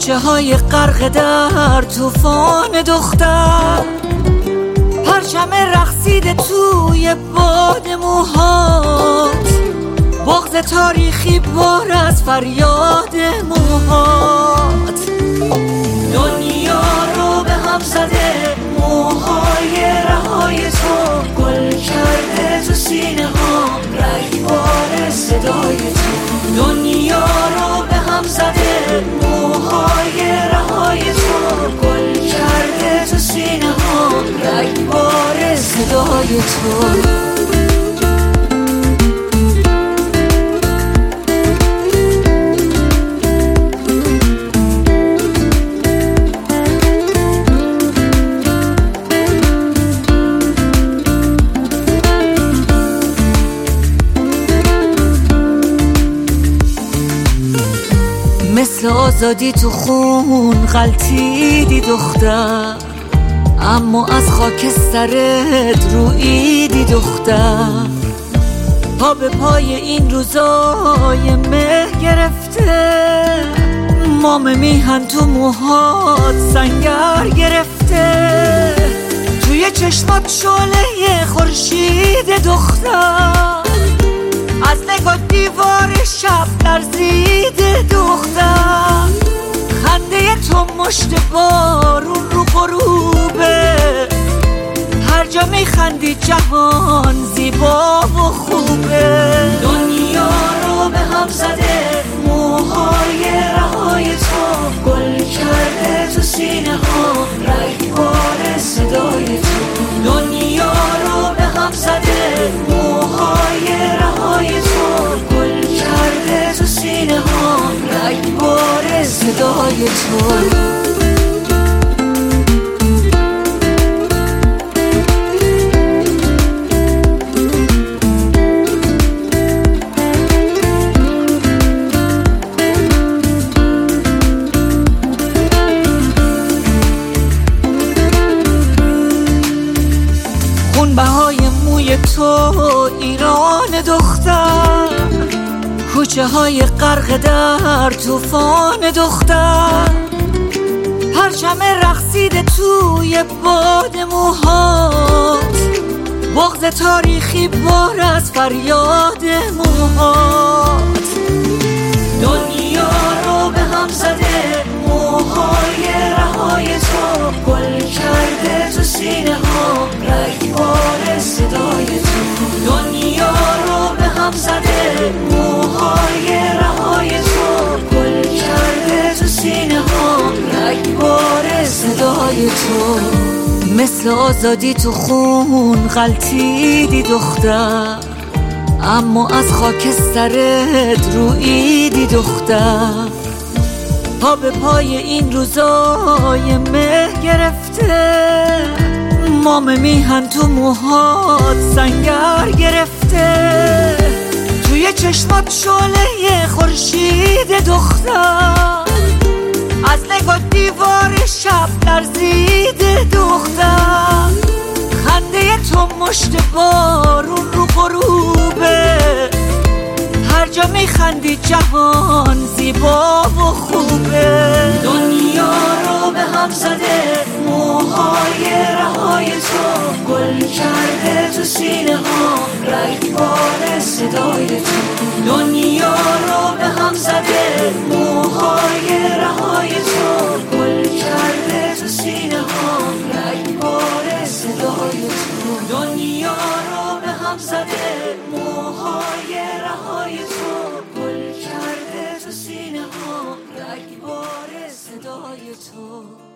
کوچه های غرق در طوفان دختر، پرچم رقصیده توی باد موهات، بغض تاریخی بار از فریاد موهات. دنیا رو به هم زده موهای رهای تو، گل کرده تو سینه ها رگبار صدای تو. دنیا رو به هم زده موهای رهای تو، گل کرده تو سینه ها رگبار صدای تو. مثل آزادی تو خون غلطیدی دختر، اما از خاکسترت روییدی دختر. پا به پای این روزای مه گرفته، مام میهن تو موهات سنگر گرفته. توی چشمات شعله خورشید دختر، از نگاه دیوار شب لرزیده دختر. خنده تو مشت بارون رو غروبه، هر جا میخندی جهان زیبا و خوبه. دنیا رو به هم زده موهای رهای تو، گل کرده تو سینه ها رگبار صدای تو. دنیا رو به هم زده موهای رهای تو، گل کرده تو سینه ها رگبار صدای تو. خونبهای موی تو ایران دختر، کوچه های غرق در طوفان دختر. پرچم رقصیده توی باد موهات، بغض تاریخی بار از فریاد موهات. دنیا رو به هم زده موهای رهای تو، گل کرده تو سینه ها رگبار صدای تو. دنیا رو به هم زده موهای رهای تو، گل کرده تو سینه ها رگبار صدای تو. مثل آزادی تو خون غلطیدی دختر، اما از خاکسترت روییدی دختر. پا به پای این روزای مه گرفته، مام میهن تو موهات سنگر گرفته. توی چشمات شعله خورشید دختر، از نگاه دیوار شب لرزیده دختر. خنده تو مشت بارون رو غروبه، هر جا میخندی جهان زیبا و خوبه. دنیا رو به هم زده موهای رهای تو، گل کرده تو سینه ها رگبار صدای تو. دنیا رو به هم زده موهای رهای تو، گل کرده تو سینه ها رگبار صدای تو. دنیا رو به هم زده موهای رهای تو، گل کرده تو سینه ها رگبار صدای تو.